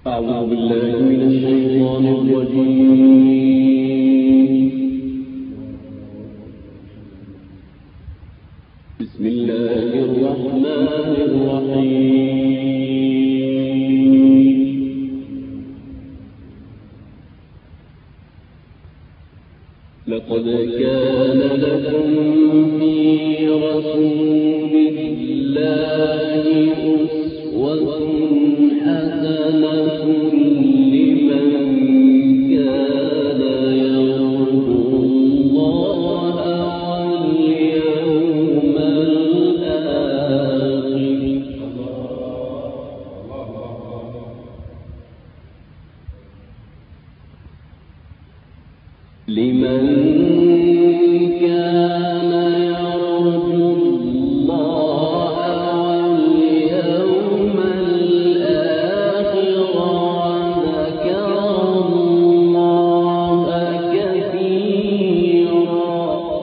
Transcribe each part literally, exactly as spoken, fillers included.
أعوذ بالله من الشيطان الرجيم. بسم الله الرحمن الرحيم. لقد كان لكم في رسول الله أسوة حسنة لمن كان يرجو الله واليوم الآخر. لمن كان يرجو الله واليوم الآخر وذكر الله كثيرا.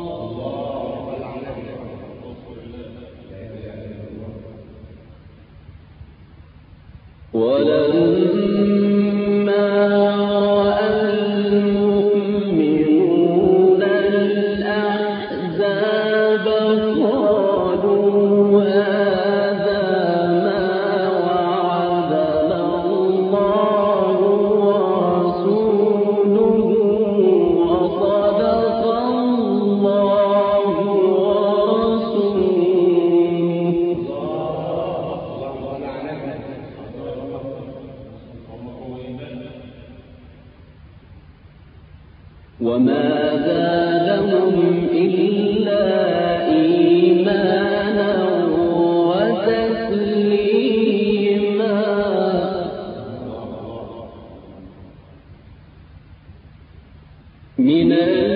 ولما رأى المؤمنون الأحزاب قالوا هذا ما وعدنا الله ورسوله وصدق الله ورسوله. وما زادهم إلا إيمانا وتسليما. من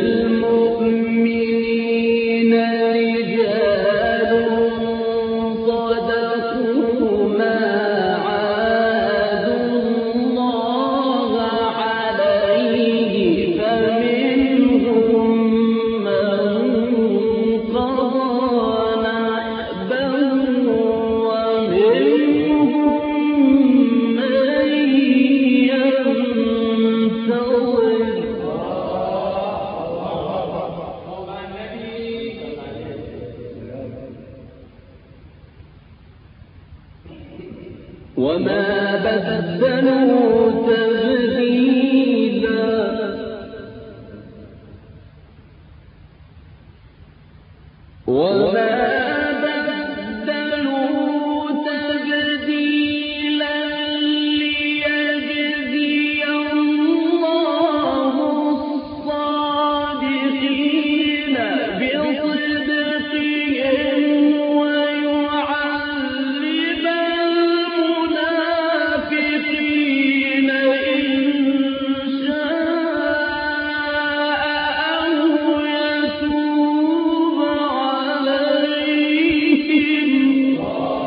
المؤمنين رجال صدقوا ما عاهدوا الله عليه، فمنهم من قضى نحبه ومنهم من ينتظر. وما بدلوا تبديلا. وما بدلوا تبديلا ليجزي الله الصادقين بصدقهم ويعذب المنافقين إن شاء أو يتوب عليهم.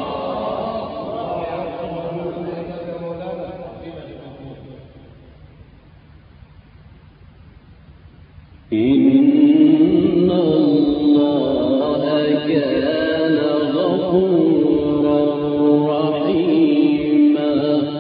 إن الله كان غفورا رحيما.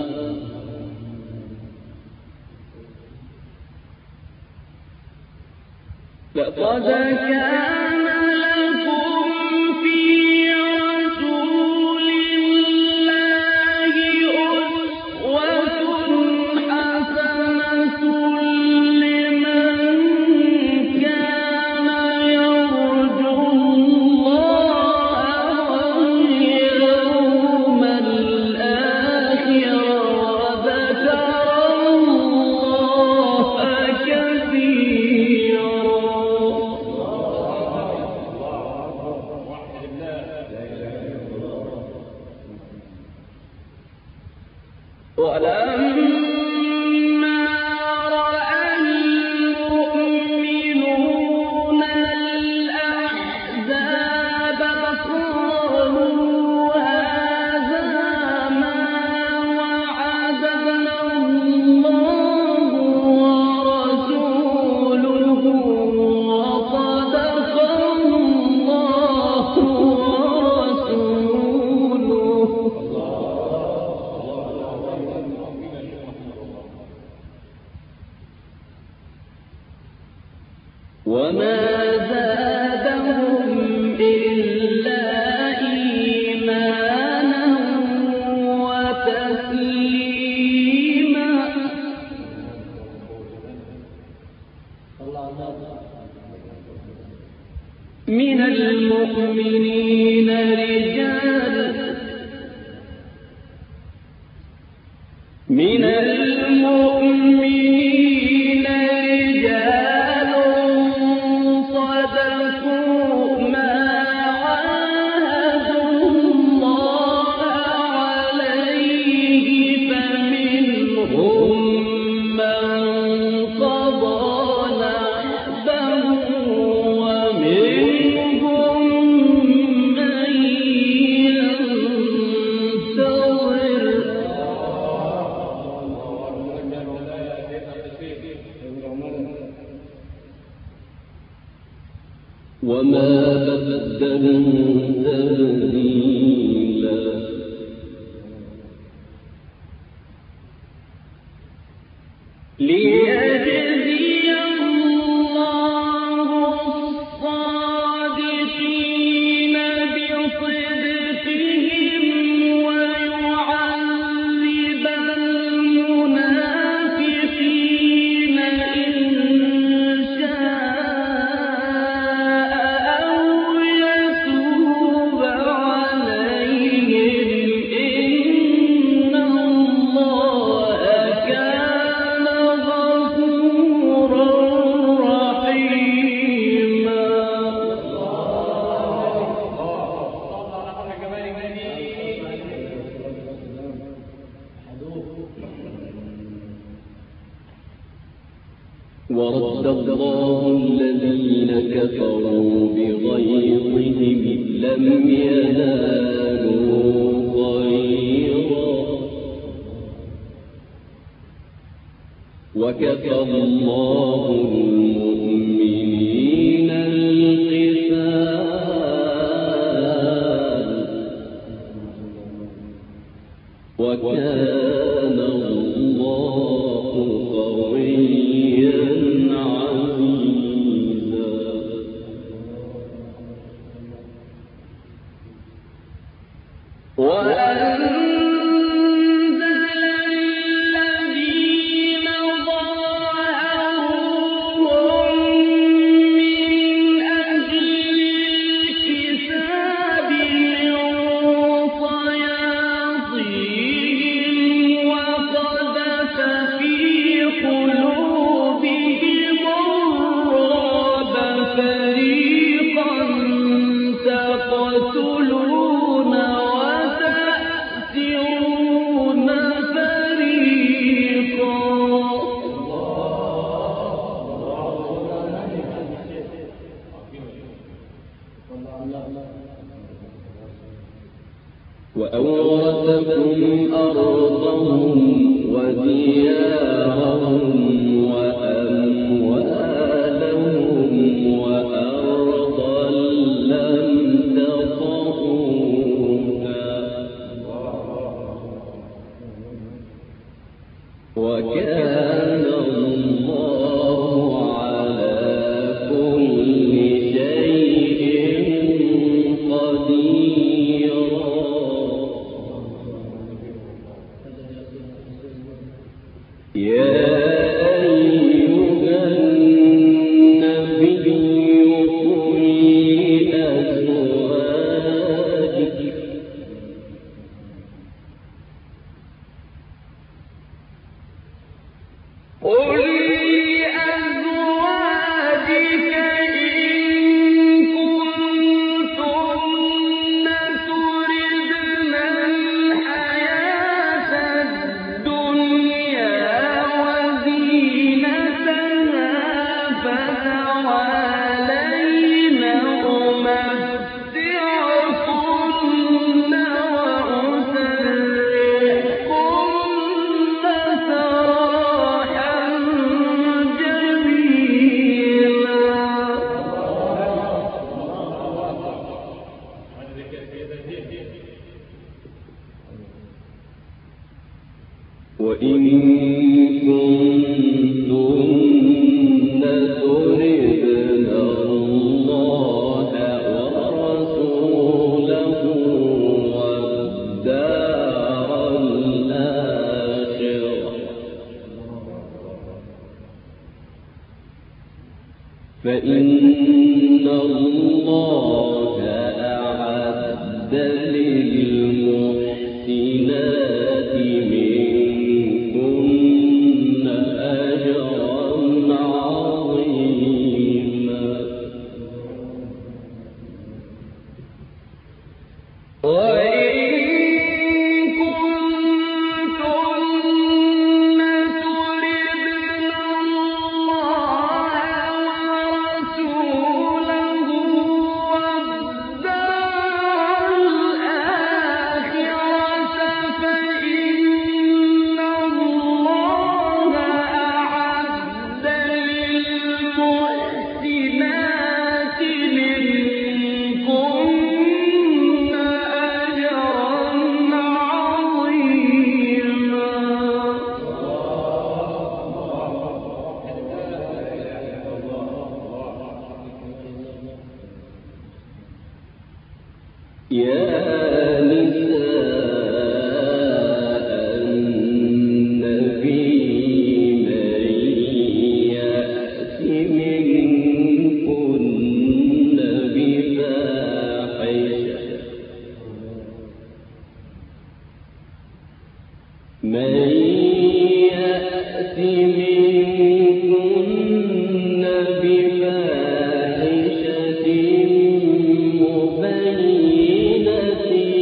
لقد كان لكم في رسول الله أسوة حسنة لمن كان يرجو الله واليوم الآخر وذكر الله كثيرا. ولما رأى المؤمنون الأحزاب قالوا هذا ما وعدنا الله ورسوله وصدق الله ورسوله. وما زادهم إلا إيمانا وتسليما. من المؤمنين رجال من المؤمنين رجال صدقوا ما عاهدوا الله عليه فمنهم من قضى نحبه ومنهم من ينتظر. وما بدلوا تبديلا. ليجزي الله الصادقين بصدقهم ويعذب المنافقين إن شاء أو يتوب عليهم إن الله كان غفورا رحيما. ورد الله الذين كفروا بغيظهم لم ينالوا خيرا وكفى الله المؤمنين القتال وكان الله قويا عزيزا. وأنزل الذين ظاهروهم من أهل الكتاب من صياصيهم وقذف في قلوبهم الرعب فريقا تقتلون وتأسرون فريقا. وأورثكم أرضهم وديارهم وأموالهم وأرضا لم تطئوها وكان الله على كل شيء قديرا. يا أيها النبي قل لأزواجك قل لأزواجك إن كنتن تردن الحياة الدنيا وزينتها فتعالين أمتعكن وأسرحكن سراحا جميلا. وإن كنتن تردن فإن الله أعد للمحسنات منكن أجرا عظيما. يا نساء النبي من يأت منكن بفاحشة من يأت منكن بفاحشة مبينة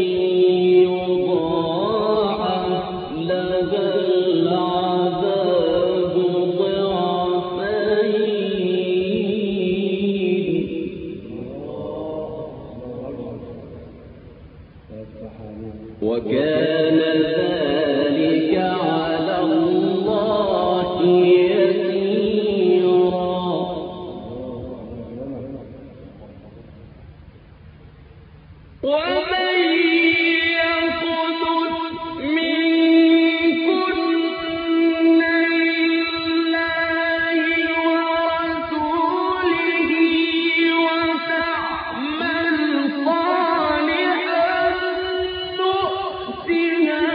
يضاعف لها العذاب ضعفين وكان ذلك على الله يسيرا. ومن يقنت منكن لله ورسوله وتعمل صالحا نؤتها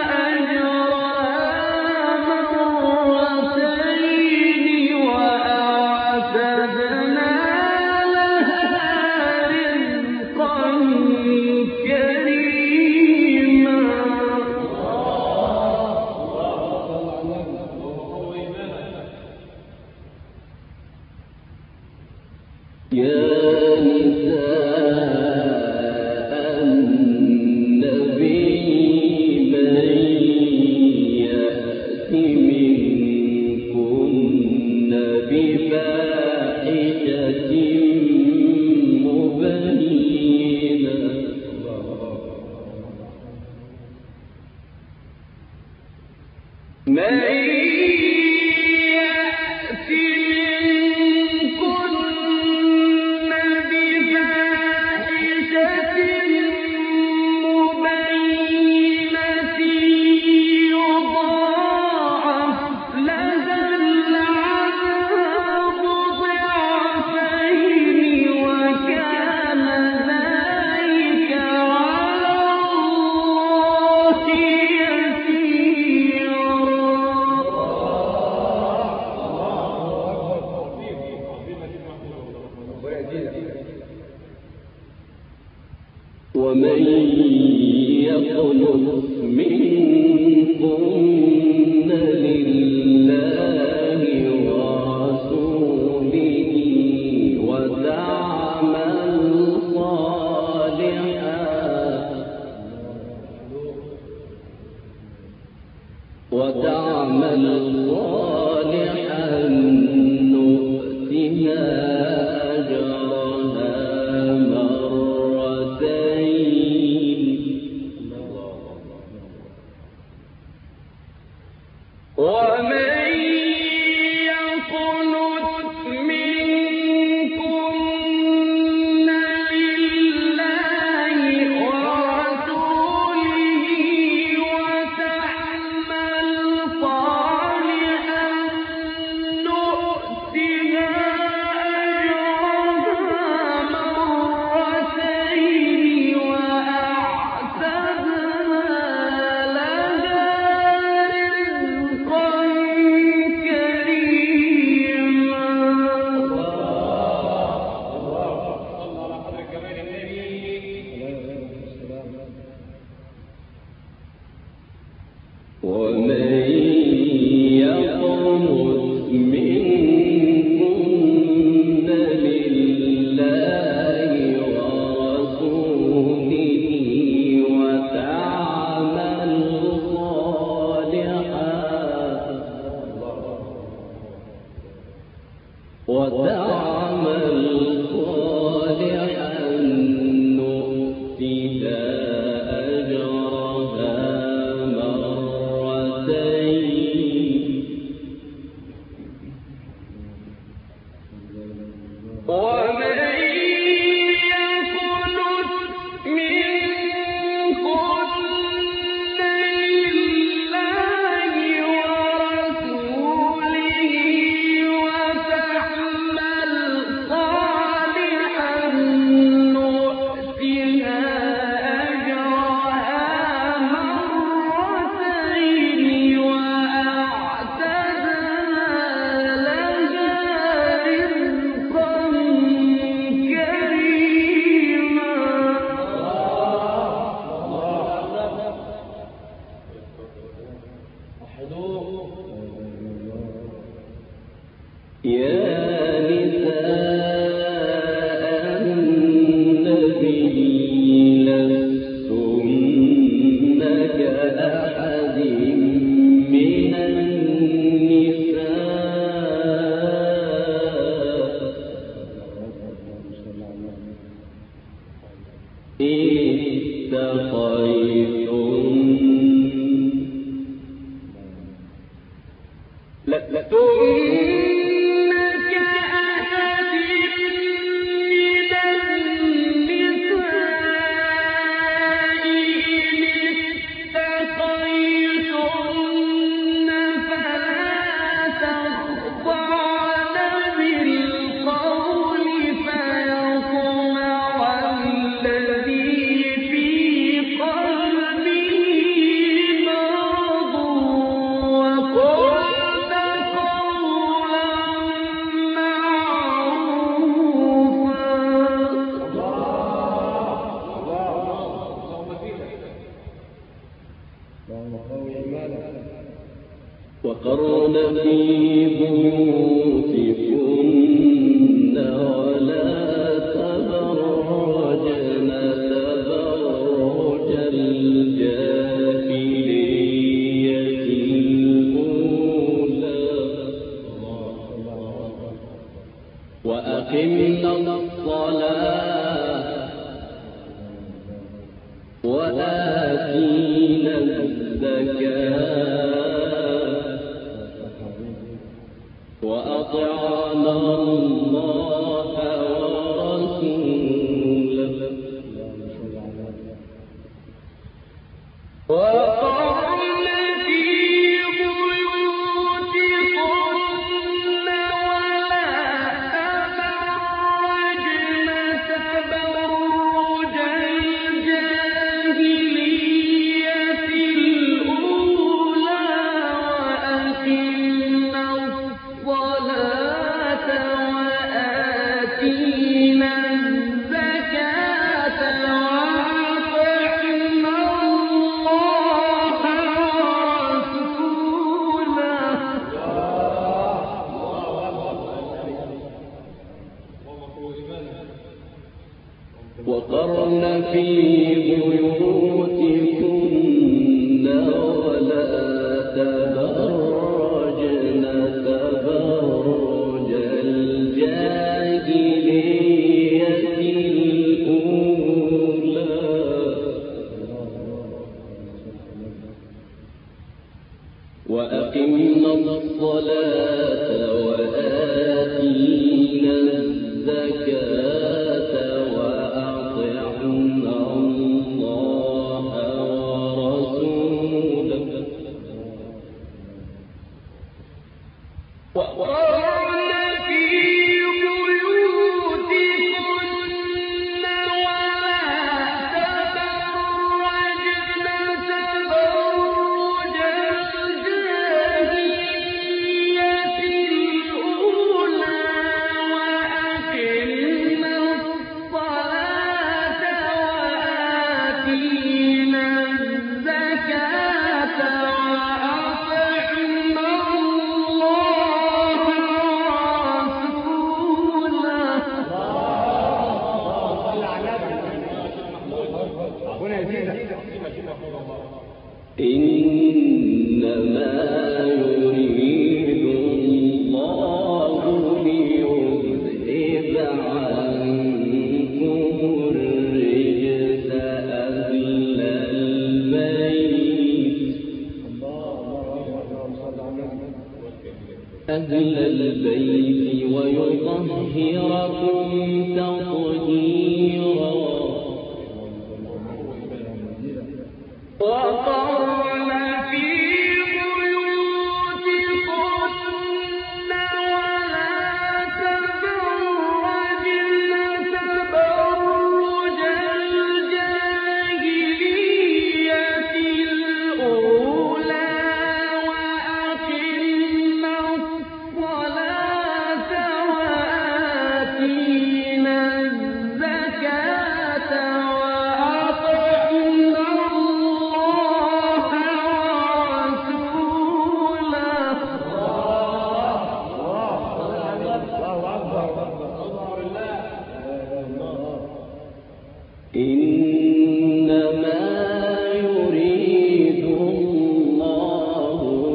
أجرها مرتين وأعتدنا لها رزقا كريما. يا نساء النبي من يأت منكن بفاحشة مبينة من يأت منكن بفاحشة مبينة يضاعف لها العذاب ضعفين وكان ذلك على الله يسيرا. ومن يقنت منكن لله ورسوله وتعمل صالحا وتعمل صالحا نؤتها أجرها مرتين ومن يقنت منكن لله ورسوله وتعمل صالحا نؤتها أجرها مرتين وأعتدنا لها رزقا وتعمل صالحا نؤتها أجرها مرتين ومن وقرن في بيوتكن ولا تبرجن تبرج الجاهلية الأولى وأقمنا الصلاة وآتينا الزكاة وأطعنا الله ورسوله وقرن في بيوتكن ولا تبرجن تبرج الجاهلية الأولى وأقمنا الصلاة وآتينا الزكاة وأطعنا الله ورسوله وقرن في بيوتكن ولا تبرجن تبرج الجاهلية الأولى وأقمنا الصلاة وآتينا الزكاة وأطعنا الله ورسوله وقرن في بيوتكن ولا تبرجن تبرج الجاهلية الأولى وأقمنا الصلاة وآتينا الزكاة وأطعنا الله أهل البيت ويطهركم تطهيرا وقرن في بيوتكن ولا تبرجن تبرج الجاهلية الأولى وأقمنا الصلاة وآتينا الزكاة وأطعنا الله ورسوله إنما يريد الله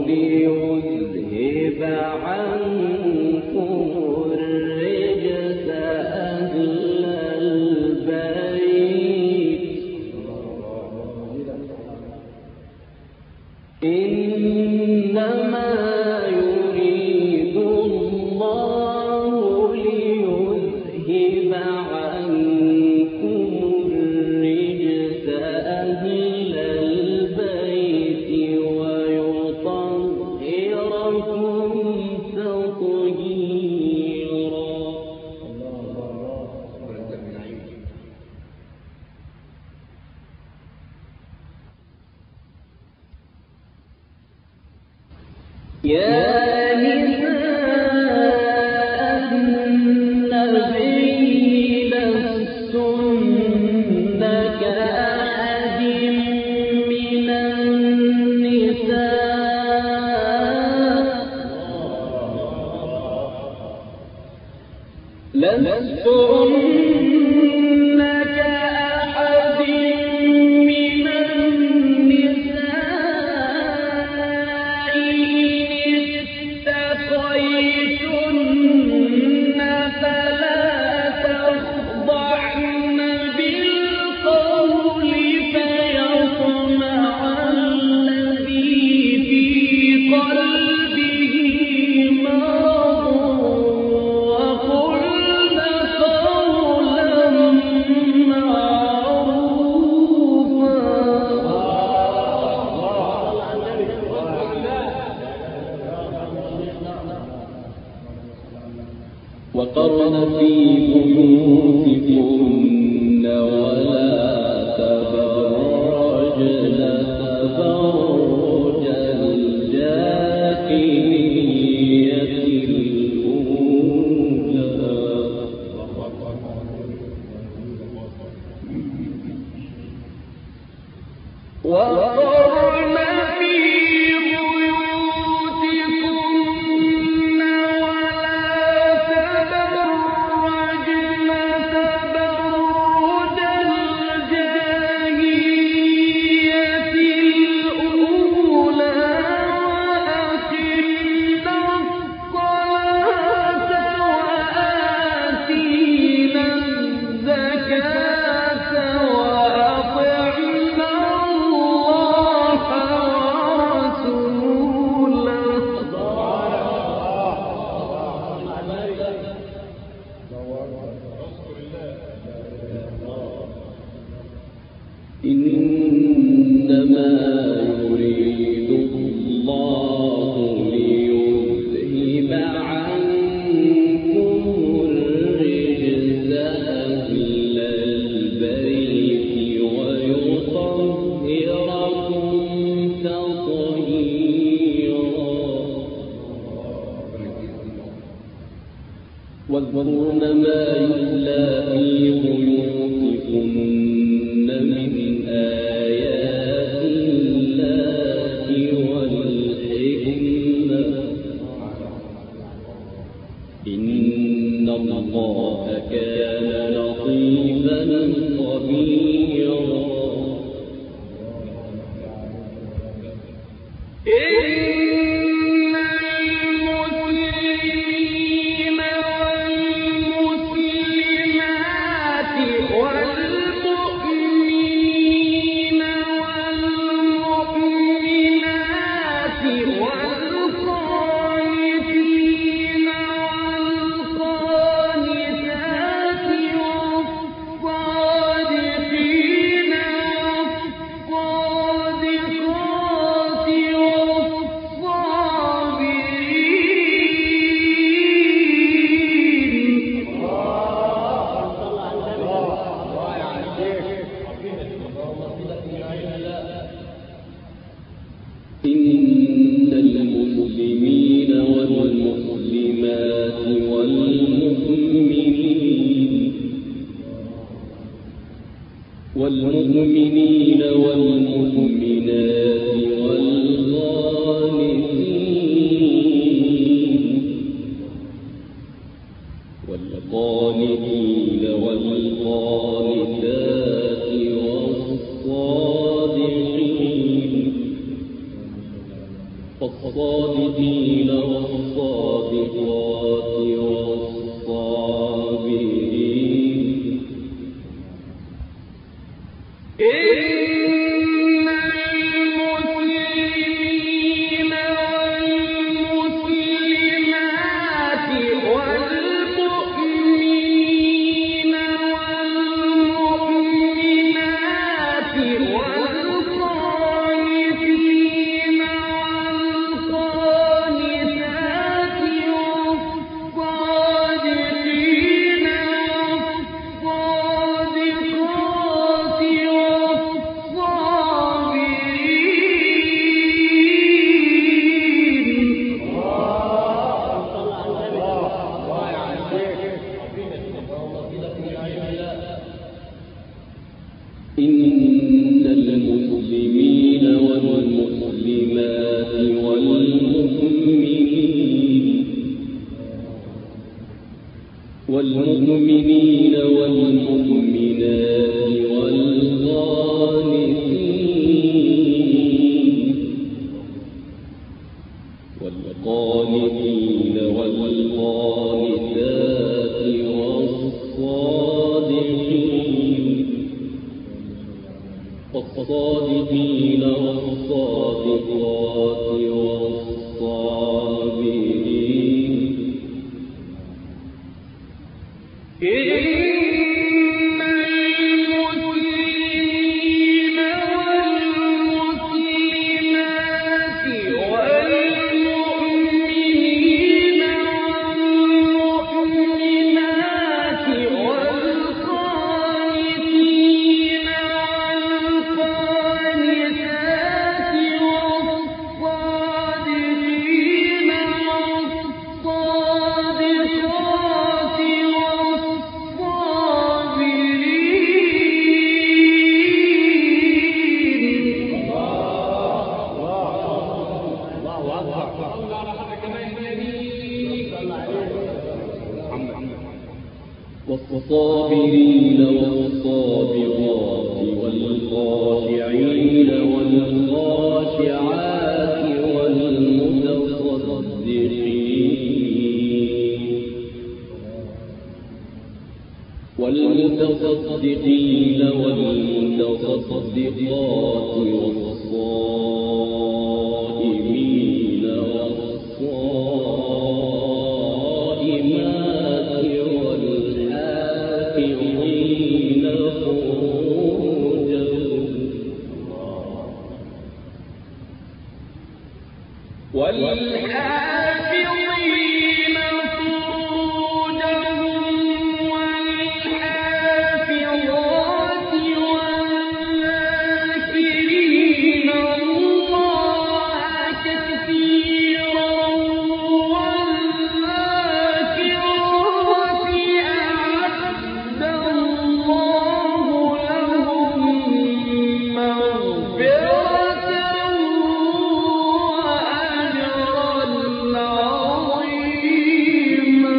ليذهب عنكم الرجس أهل البيت إنما يريد الله ليذهب عنكم الرجس أهل البيت ويطهركم تطهيرا يا نساء النبي لستن كأحد من النساء لستن كأحد من النساء اتقيتن فلا تخضعن بالقول فيطمع الذي في قلبه مرض وقلن قولا وقرن في بيوتكن ولا تبرجن تبرج الجاهلية الأولى وقرن في بيوتكن ولا تبرجن تبرج الجاهلية الأولى وأقمنا الصلاة وآتينا الزكاة وأطعنا الله ورسوله إنما يريد الله ليذهب عنكم الرجس أهل البيت ويطهركم تطهيرا واذكرن ما يتلى في بيوتكن من آيات الله والحكمة إن الله كان لطيفا خبيرا والقانتين والمؤمنين والمؤمنات والقانتين والقانتين والقانتات والصادقين والصادقين والصادقات والصابرين إن المسلمين والمسلمات والمؤمنين والمؤمنات والقانتين والقانتات والصادقين والصادقات والصابرين والصابرات والخاشعين والخاشعات والمتصدقين والمتصدقين والمتصدقات والصائمين والصائمات والحافظين فروجهم والحافظين فروجهم والحافظات والذاكرين الله كثيرا والذاكرات أعد الله لهم مغفرة وأجرا عظيما.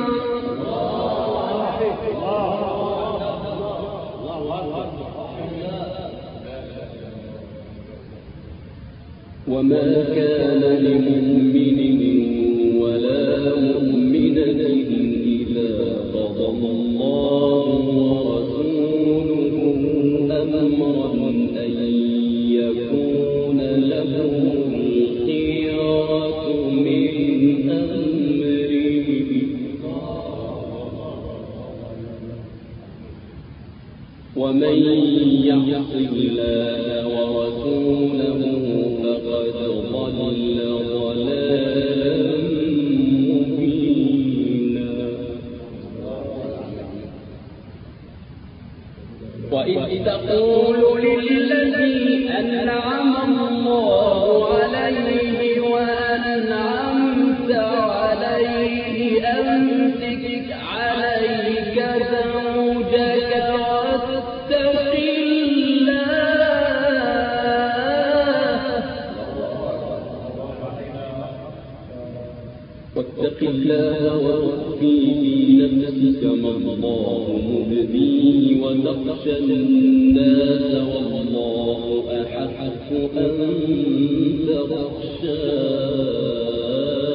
وما كان لمؤمن ولا مؤمنة إذا قضى الله ورسوله أمرا أن يكون لهم الخيرة من أمره ومن يعص الله ورسوله فقد ضل ضلالا مبينا. وإذ تقول للذي أنعم الله عليه وأنعمت عليه أمسك عليك زوجك واتق واتق الله وتخفي في نفسك ما الله مبديه وتخشى الناس والله أحق أن تخشاه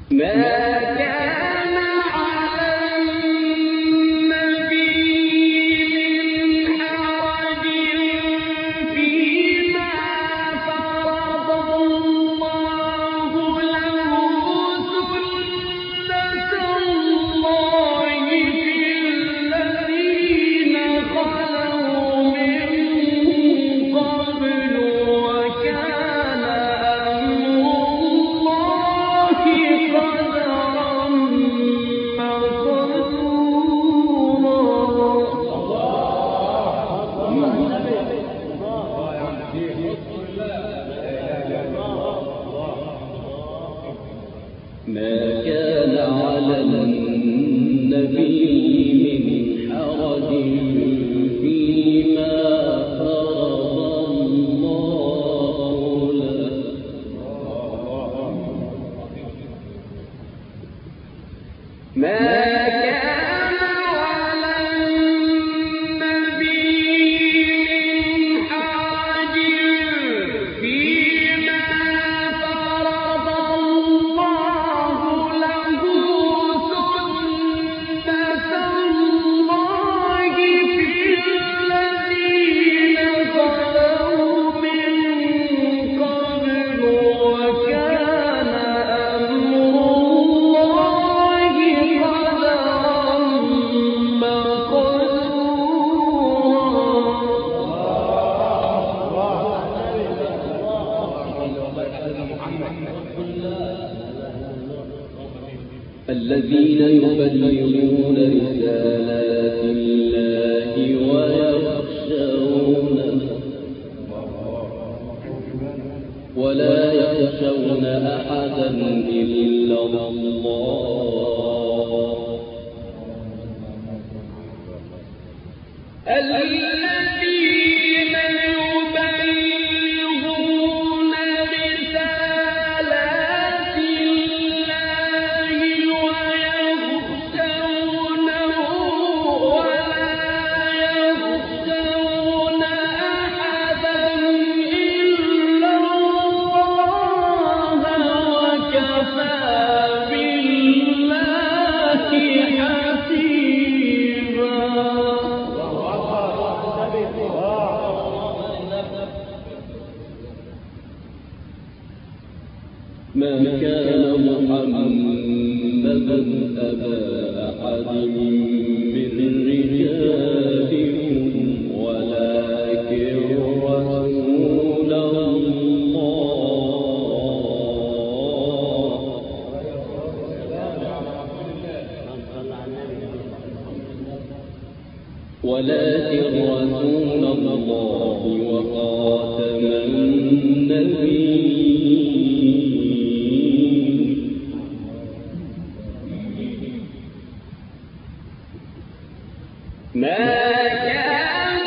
الذين يبلغون رسالات الله ويخشونه ولا يخشون أحدا إلا الله الذين يبلغون رسالات الله ويخشونه ولا يخشون أحدا إلا الله وكفى بالله حسيبا. ما كان محمد أبا أحد من رجالكم ولكن رسول الله ولكن رسول الله وخاتم النبيين. ما كان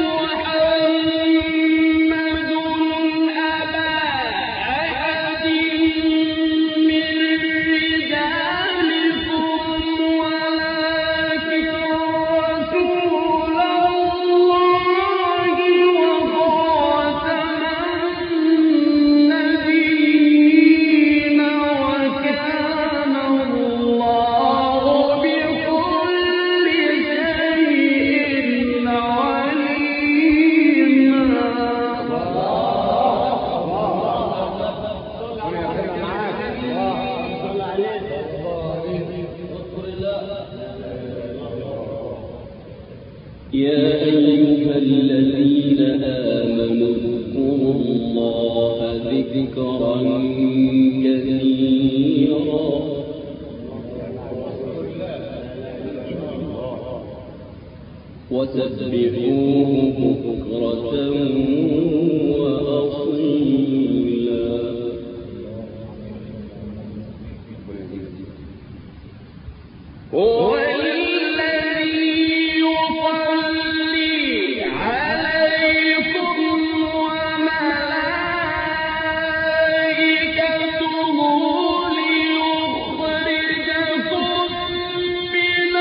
محمد أبا أحد من رجالكم ولكن رسول الله وخاتم النبيين وكان الله بكل شيء عليما. يا أيها الذين آمنوا اذكروا الله ذكرا كثيرا وسبحوه بكرة وأصيلا. هو الذي يصلي عليكم وملائكته ليخرجكم من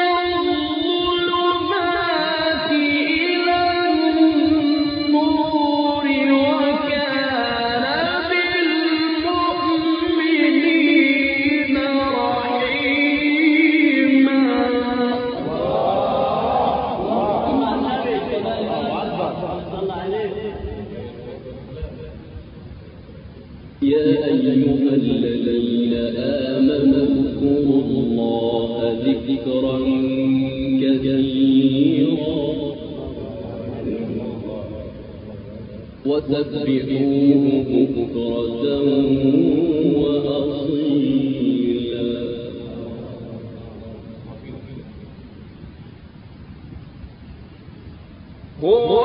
الظلمات إلى النور وكان بالمؤمنين ذكرا كثيرا وسبحوه بكرة وأصيلا هو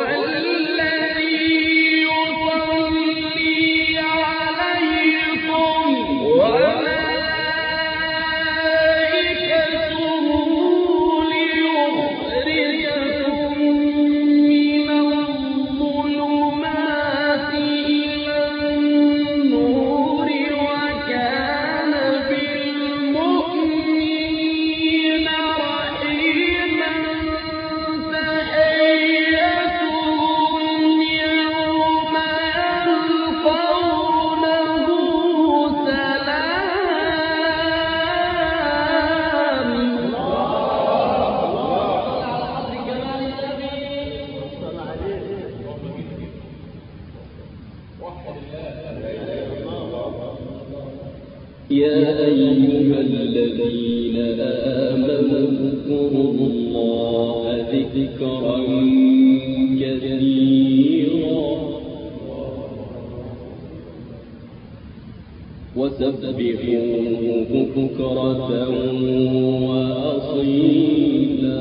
يا أيها الذين آمنوا اذكروا الله ذكرا كثيرا وسبحوه بكرة وأصيلا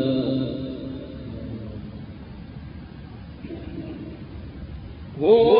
هو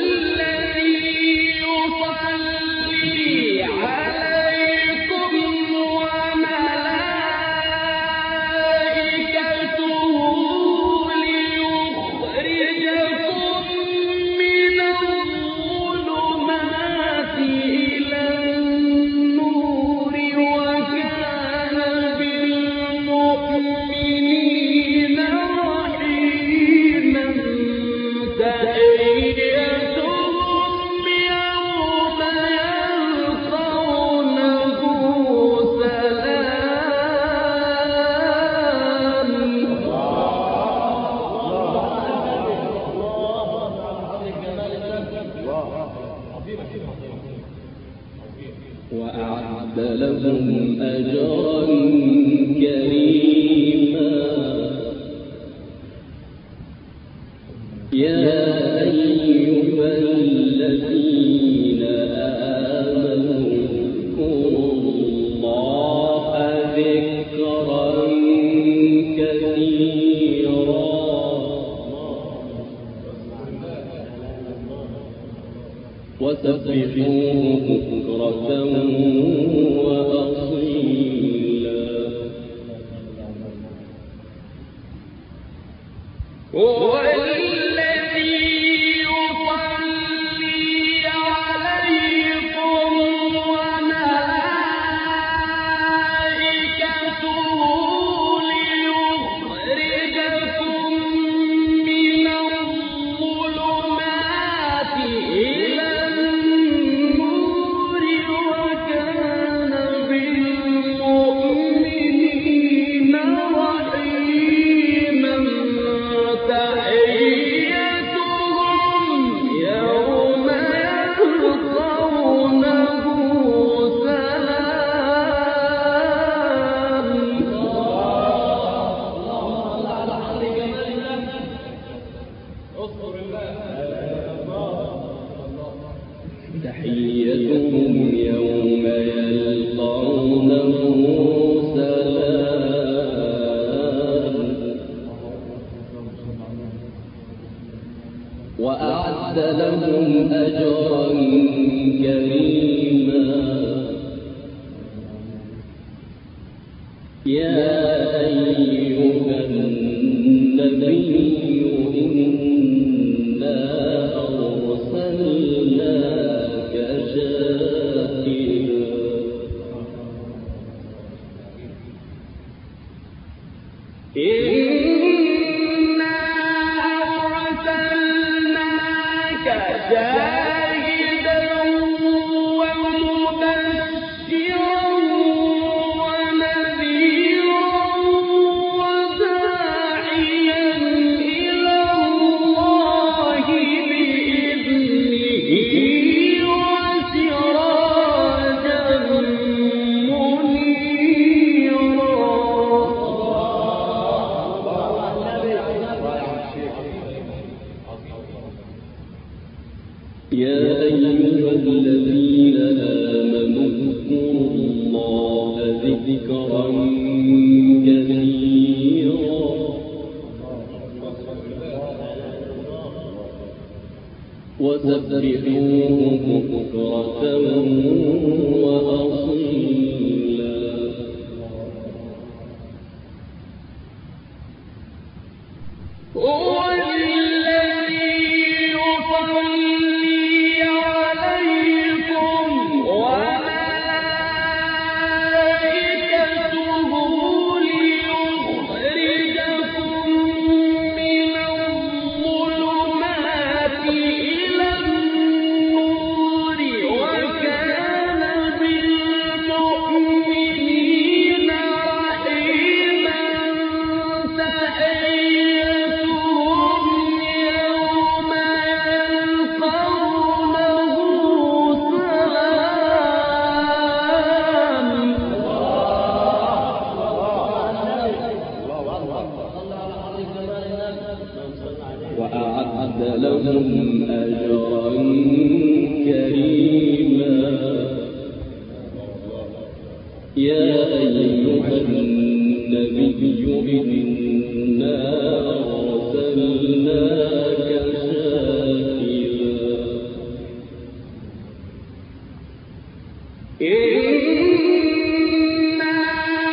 وأعد لهم أجرا كريما يا أيها الذين آمنوا اذكروا الله ذكرا كثيرا وسبحوه بكرة وأصيلا هو الذي يصلي عليكم وملائكته ليخرجكم من الظلمات إلى تحيتهم يوم يلقونه سلام وأعد لهم أجرا كريما يا أيها النبي إنا أرسلناك شاهدا إنا أرسلناك شاهدا ومبشرا ونذيرا وداعيا إلى الله بإذنه وسراجا منيرا ذكرا كثيرا وسبحوه بكرة وأصيلا هو الذي يصلي عليكم وملائكته ليخرجكم من الظلمات إلى النور وكان بالمؤمنين رحيما تحيتهم يوم يلقونه سلام وأعد لهم أجرا كريما يا أيها النبي إنا أرسلناك شاهدا إنا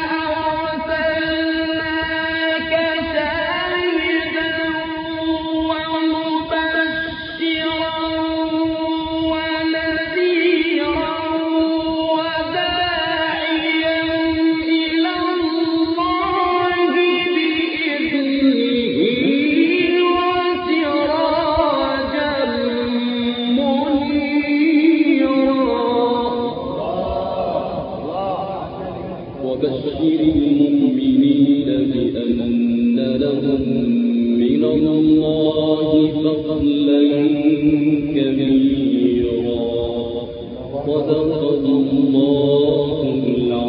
أرسلناك شاهدا ومبشرا ونذيرا وداعيا إلى الله بإذنه وسراجا منيرا وبشر المؤمنين بأن لهم من الله فضلا كبيرا صدق الله العظيم.